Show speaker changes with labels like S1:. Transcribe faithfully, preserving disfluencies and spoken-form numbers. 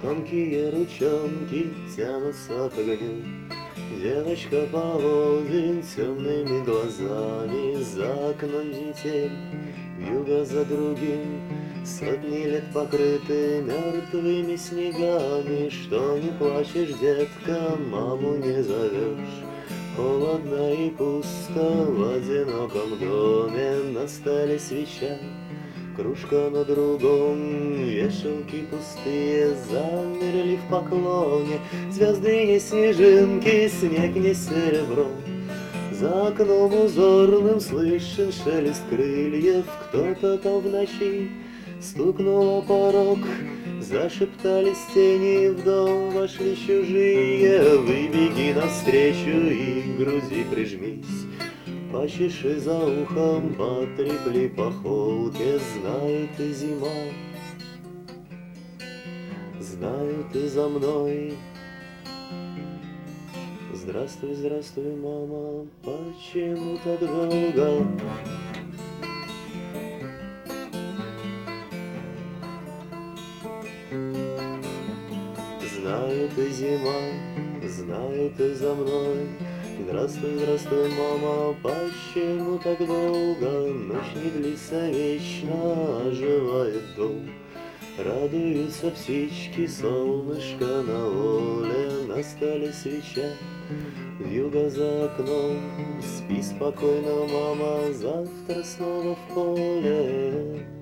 S1: Тонкие ручонки тянутся к огню. Девочка поводит темными глазами. За окном метель, вьюга за другим. Сотни лет покрыты мертвыми снегами. Что не плачешь, детка, маму не зовешь. Холодно и пусто в одиноком доме. На столе свеча, кружка на другом, вешалки пустые замерли в поклоне. Звезды не снежинки, снег не серебро. За окном узорным слышен шелест крыльев. Кто-то там в ночи стукнул о порог. Зашептались тени, в дом вошли чужие. Выбеги навстречу и к груди прижмись. Почеши за ухом, потрепли по холке. Знаю, ты зима, знаю, ты за мной. Здравствуй, здравствуй, мама, почему так долго? Знаю, ты зима, знаю, ты за мной. Здравствуй, здравствуй, мама, почему так долго? Ночь не длится вечно, оживает дом. Радуются птички, солнышко на воле. На столе свеча, вьюга за окном. Спи спокойно, мама, завтра снова в поле.